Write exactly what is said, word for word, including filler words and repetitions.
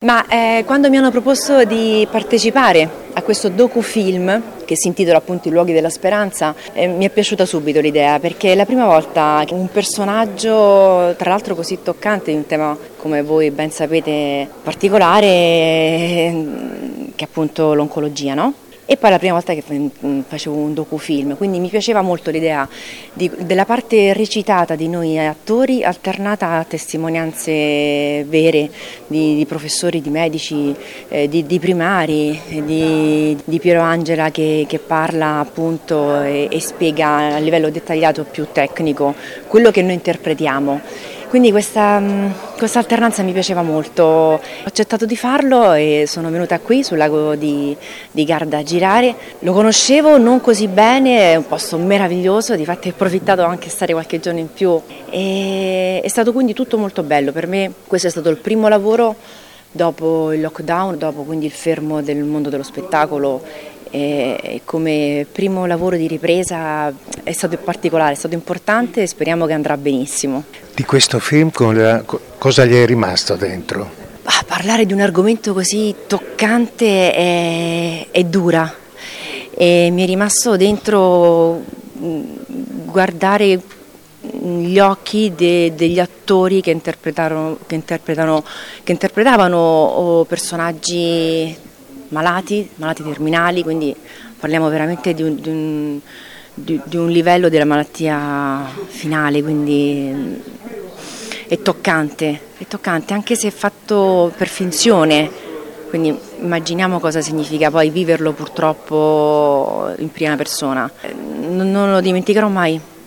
Ma eh, quando mi hanno proposto di partecipare a questo docufilm che si intitola appunto I luoghi della speranza, eh, mi è piaciuta subito l'idea, perché è la prima volta che un personaggio, tra l'altro così toccante, di un tema come voi ben sapete particolare, eh, che è appunto l'oncologia, no? E poi è la prima volta che facevo un docufilm, quindi mi piaceva molto l'idea di, della parte recitata di noi attori alternata a testimonianze vere di, di professori, di medici, eh, di, di primari, di, di Piero Angela che, che parla appunto e, e spiega a livello dettagliato più tecnico quello che noi interpretiamo. Quindi questa, questa alternanza mi piaceva molto, ho accettato di farlo e sono venuta qui sul lago di, di Garda a girare. Lo conoscevo non così bene, è un posto meraviglioso, difatti ho approfittato anche di stare qualche giorno in più e è stato quindi tutto molto bello. Per me questo è stato il primo lavoro dopo il lockdown, dopo quindi il fermo del mondo dello spettacolo. E come primo lavoro di ripresa è stato particolare, è stato importante e speriamo che andrà benissimo. Di questo film cosa gli è rimasto dentro? Ah, parlare di un argomento così toccante è, è dura e mi è rimasto dentro guardare gli occhi de, degli attori che interpretano, che interpretano, che interpretavano personaggi malati, malati terminali, quindi parliamo veramente di un, di un, di, di un livello della malattia finale, quindi è toccante, è toccante anche se è fatto per finzione, quindi immaginiamo cosa significa poi viverlo purtroppo in prima persona. Non, non lo dimenticherò mai.